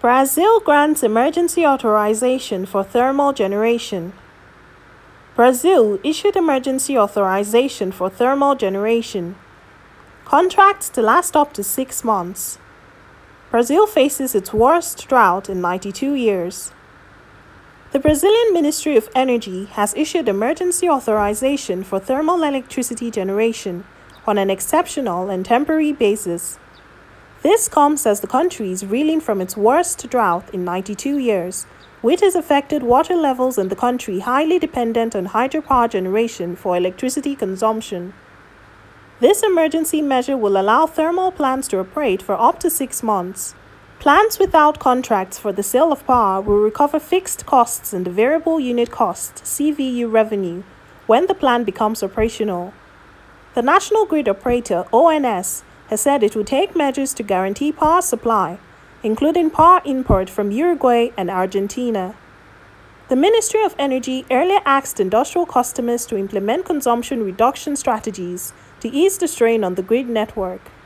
Brazil grants emergency authorization for thermal generation. Brazil issued emergency authorization for thermal generation. Contracts to last up to 6 months. Brazil faces its worst drought in 92 years. The Brazilian Ministry of Energy has issued emergency authorization for thermal electricity generation on an exceptional and temporary basis. This comes as the country is reeling from its worst drought in 92 years, which has affected water levels in the country highly dependent on hydropower generation for electricity consumption. This emergency measure will allow thermal plants to operate for up to 6 months. Plants without contracts for the sale of power will recover fixed costs in the variable unit cost (CVU) revenue when the plant becomes operational. The National Grid Operator (ONS) has said it will take measures to guarantee power supply, including power import from Uruguay and Argentina. The Ministry of Energy earlier asked industrial customers to implement consumption reduction strategies to ease the strain on the grid network.